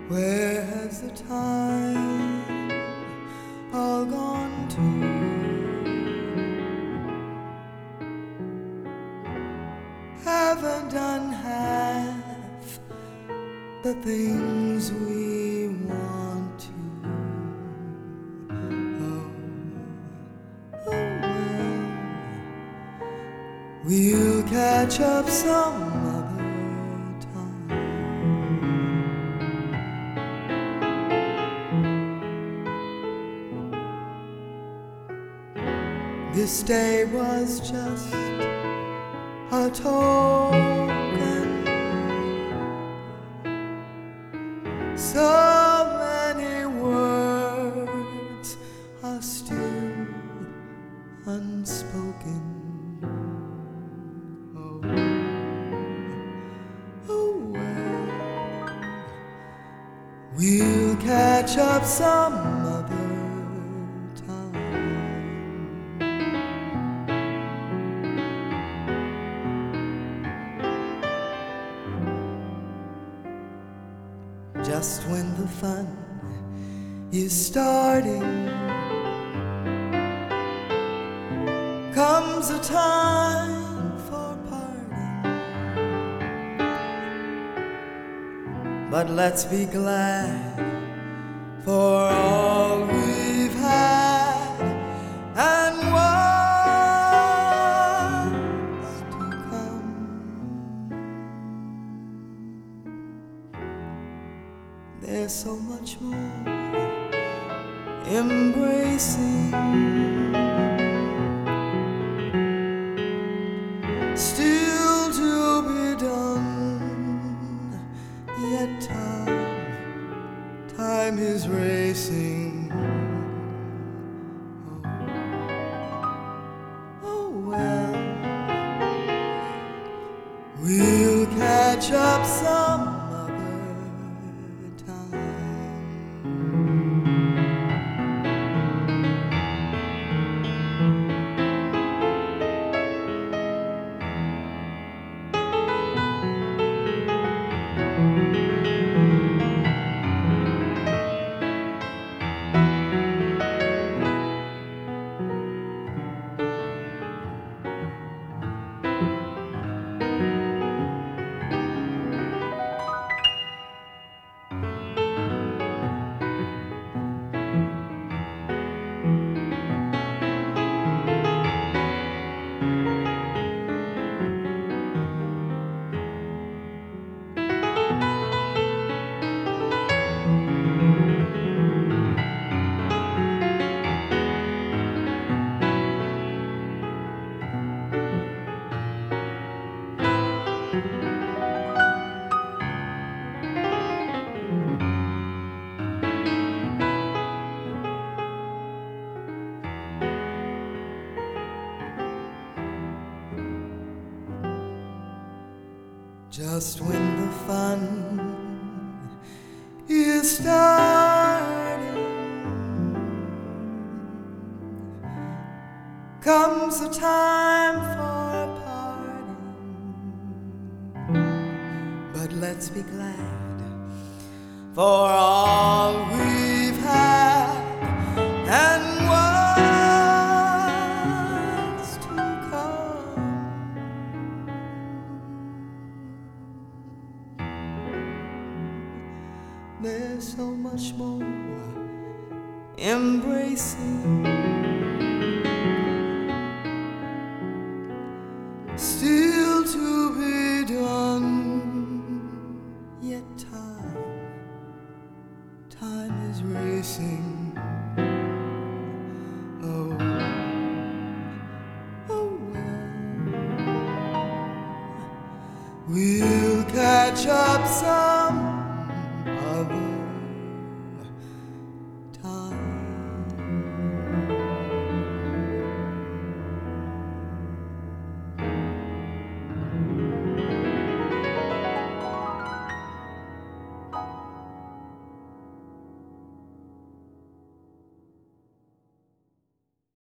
Where has the time all gone to? Haven't done half the things we want to. Oh, well, we'll catch up some other time. This day was just a token. So many words are still unspoken. Oh, oh well, we'll catch up some other time. Just when the fun is starting, comes a time for parting. But let's be glad for all we've had and what's to come. There's so much more embracing still to be done, yet time is racing. Oh well, we'll catch up some other time. Just when the fun is starting, comes a time for parting. But let's be glad for all we've had and what's to come. There's so much more embracing still to be done, yet time is racing. Oh, oh well, we'll catch up some